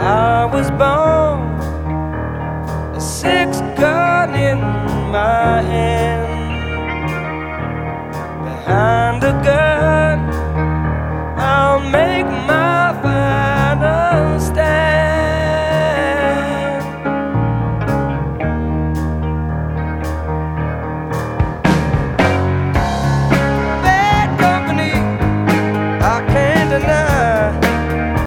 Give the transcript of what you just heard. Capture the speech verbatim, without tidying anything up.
I was born a six gun in my hand.